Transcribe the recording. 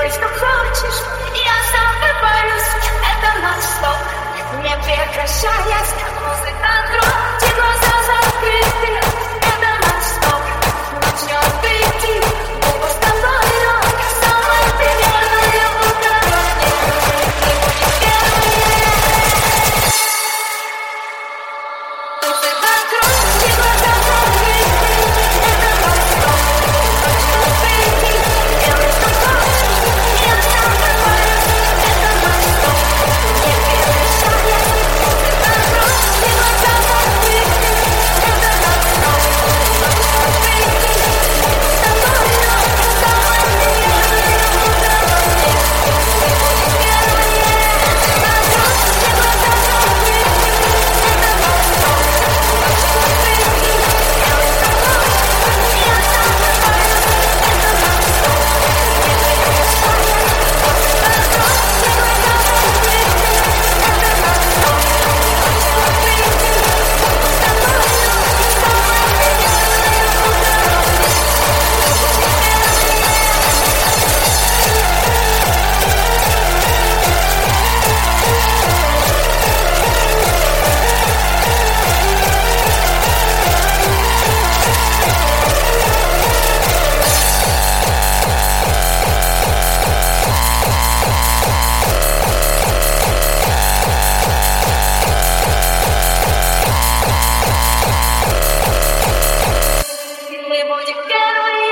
Делай, что хочешь, я сам добавлюсь. Это нон-стоп, не прекращаясь. Музыка громче, глаза закрыты. Это нон-стоп, начнет идти. Губы с тобой, рок, самое примерное утро. Ты будешь первой. Музыка громче, глаза закрыты. Это нон-стоп, начнет идти. Делай, что хочешь, я сам добавлюсь. Это нон-стоп, не прекращаясь. Музыка громче, глаза закрыты. Это нон-стоп, начнет идти. С тобой, рок, самое примерное утро. Ты будешь первой. Музыка громче, глаза закрыты. Это нон-стоп, начнет идти. Делай, что хочешь, я сам добавлюсь. Это нон-стоп, не прекращаясь. Музыка громче, глаза закрыты. Это нон-стоп, начнет идти. С тобой, рок, самое примерное утро. Ты будешь Мы будем первыми.